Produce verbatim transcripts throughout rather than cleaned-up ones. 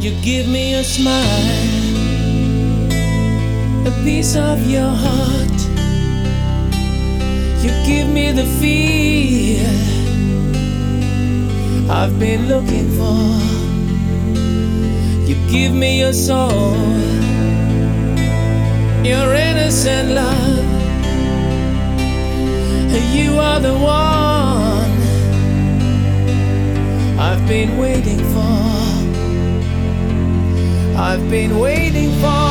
You give me a smile, a piece of your heart. You give me the feel I've been looking for. You give me your soul, your innocent love. You are the one I've been waiting for. I've been waiting for.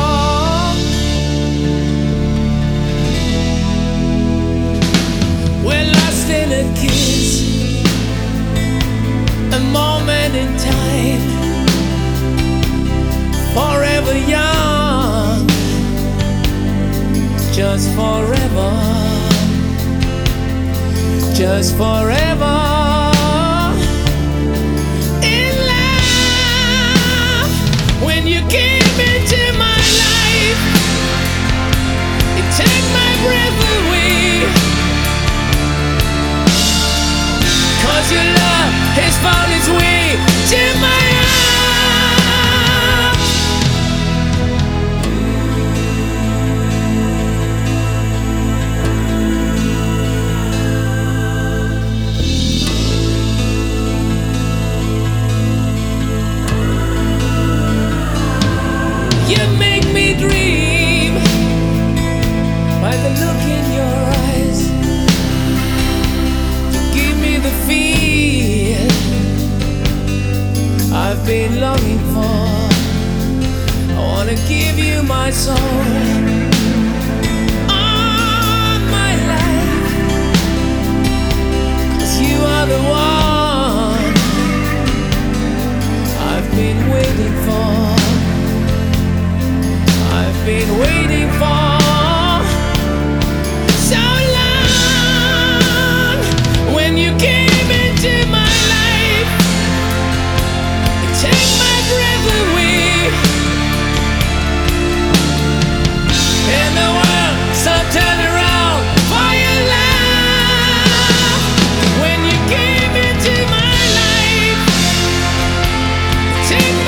We're lost in a kiss, a moment in time, forever young, just forever, just forever. When you came into my life, you take my breath away. 'Cause your love has found its way to my heart. You make me dream by the look in your eyes. You give me the feel I've been longing for. I wanna give you my soul, all my life. 'Cause you are the one I've been waiting for. I've been waiting for so long. When you came into my life, you take my breath away, and the world stopped turning around for your love. When you came into my life, you take